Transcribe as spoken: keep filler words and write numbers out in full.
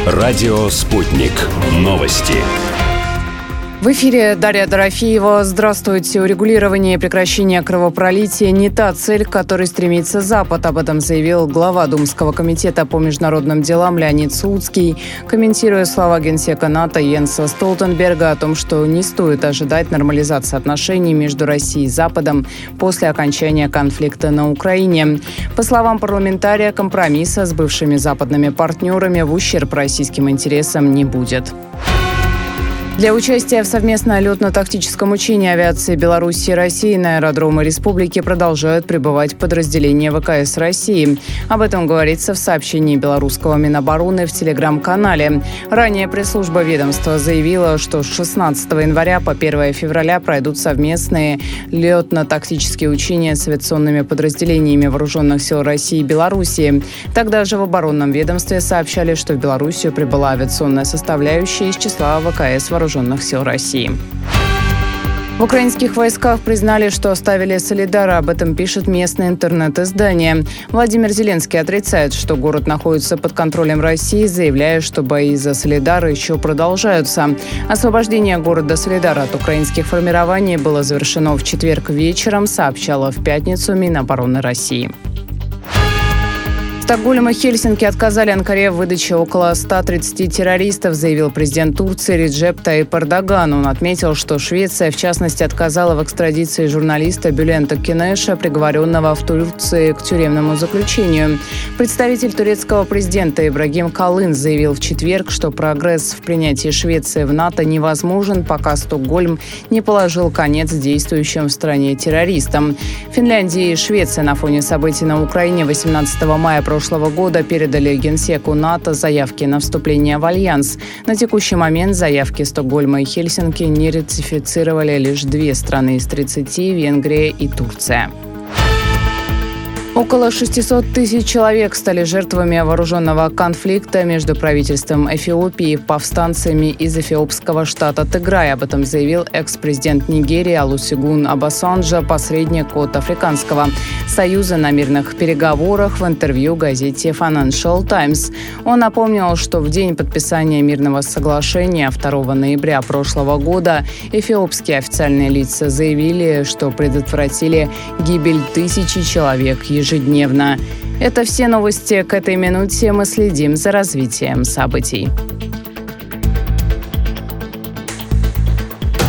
Радио «Спутник». Новости. В эфире Дарья Дорофеева. Здравствуйте. Урегулирование и прекращение кровопролития не та цель, к которой стремится Запад. Об этом заявил глава Думского комитета по международным делам Леонид Слуцкий, комментируя слова генсека НАТО Йенса Столтенберга о том, что не стоит ожидать нормализации отношений между Россией и Западом после окончания конфликта на Украине. По словам парламентария, компромисса с бывшими западными партнерами в ущерб российским интересам не будет. Для участия в совместном летно-тактическом учении авиации Беларуси и России на аэродромы республики продолжают прибывать подразделения ВКС России. Об этом говорится в сообщении белорусского Минобороны в телеграм-канале. Ранее пресс-служба ведомства заявила, что с шестнадцатого января по первое февраля пройдут совместные летно-тактические учения с авиационными подразделениями вооруженных сил России и Беларуси. Тогда же в оборонном ведомстве сообщали, что в Белоруссию прибыла авиационная составляющая из числа ВКС вооруженных сил России. В украинских войсках признали, что оставили Солидар. Об этом пишет местное интернет-издание. Владимир Зеленский отрицает, что город находится под контролем России, заявляя, что бои за Солидар еще продолжаются. Освобождение города Солидар от украинских формирований было завершено в четверг вечером, сообщала в пятницу Минобороны России. Стокгольм и Хельсинки отказали Анкаре в выдаче около ста тридцати террористов, заявил президент Турции Реджеп Тайип Эрдоган. Он отметил, что Швеция, в частности, отказала в экстрадиции журналиста Бюлента Кенеша, приговоренного в Турции к тюремному заключению. Представитель турецкого президента Ибрагим Калын заявил в четверг, что прогресс в принятии Швеции в НАТО невозможен, пока Стокгольм не положил конец действующим в стране террористам. Финляндия и Швеция на фоне событий на Украине восемнадцатого мая прошлого прошлого года передали генсеку НАТО заявки на вступление в Альянс. На текущий момент заявки Стокгольма и Хельсинки не ратифицировали лишь две страны из тридцати – Венгрия и Турция. Около шестисот тысяч человек стали жертвами вооруженного конфликта между правительством Эфиопии и повстанцами из эфиопского штата Тыграй. Об этом заявил экс-президент Нигерии Олусегун Обасанджо, посредник от Африканского союза на мирных переговорах, в интервью газете Financial Times. Он напомнил, что в день подписания мирного соглашения второго ноября прошлого года эфиопские официальные лица заявили, что предотвратили гибель тысячи человек ежедневно. ежедневно. Это все новости к этой минуте. Мы следим за развитием событий.